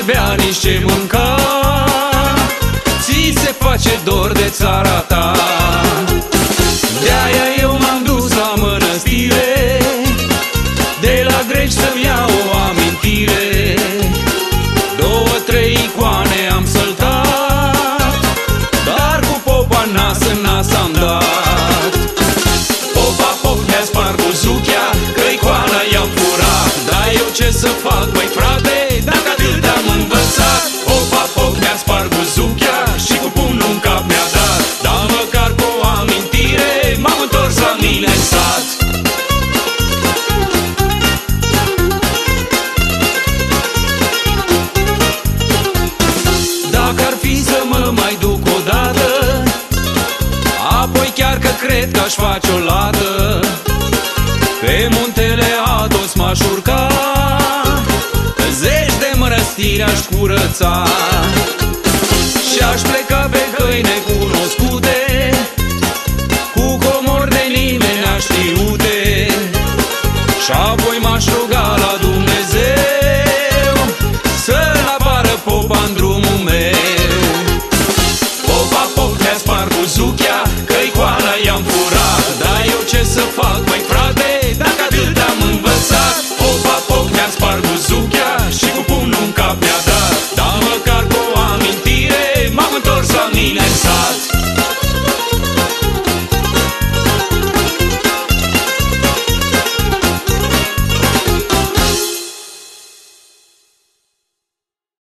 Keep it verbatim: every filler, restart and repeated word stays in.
avea nici ce mânca, ți se face dor de țara ta. De-aia eu m-am dus la mănăstire, de la greci să-mi iau o amintire. Două, trei icoane am săltat, dar cu popa nas în nas am dat. Popa pop mi-a spart buzuchea, că icoana i-am furat. Dar eu ce să fac, băi frate, dacă atât am învățat? Popa pop mi-a spart buzuchea și cu pumnul în cap mi-a dat. Dar măcar cu o amintire m-am întors la mine în sat. Dacă ar fi să mă mai duc odată, apoi chiar că cred că aș face o lată, pe muntele Athos m-aș urca, zeci de mănăstiri aș curăța, și aș pleca pe căi